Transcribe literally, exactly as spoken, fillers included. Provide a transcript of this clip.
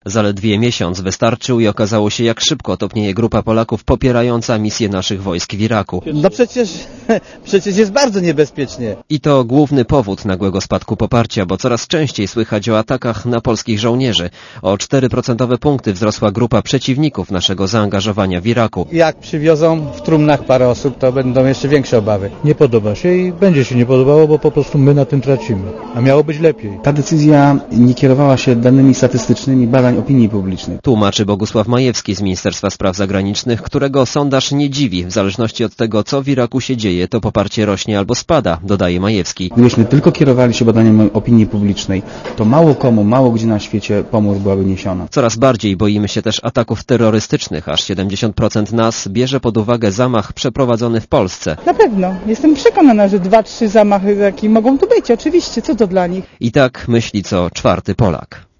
Zaledwie miesiąc wystarczył i okazało się, jak szybko topnieje grupa Polaków popierająca misję naszych wojsk w Iraku. No przecież, przecież jest bardzo niebezpiecznie. I to główny powód nagłego spadku poparcia, bo coraz częściej słychać o atakach na polskich żołnierzy. O cztery procentowe punkty wzrosła grupa przeciwników naszego zaangażowania w Iraku. Jak przywiozą w trumnach parę osób, to będą jeszcze większe obawy. Nie podoba się i będzie się nie podobało, bo po prostu my na tym tracimy. A miało być lepiej. Ta decyzja nie kierowała się danymi statystycznymi badań opinii publicznej. Tłumaczy Bogusław Majewski z Ministerstwa Spraw Zagranicznych, którego sondaż nie dziwi. W zależności od tego, co w Iraku się dzieje, to poparcie rośnie albo spada, dodaje Majewski. Gdybyśmy tylko kierowali się badaniem opinii publicznej, to mało komu, mało gdzie na świecie pomoc byłaby niesiona. Coraz bardziej boimy się też ataków terrorystycznych. Aż siedemdziesiąt procent nas bierze pod uwagę zamach przeprowadzony w Polsce. Na pewno. Jestem przekonana, że dwa, trzy zamachy takie mogą tu być. Oczywiście. Co to dla nich? I tak myśli co czwarty Polak.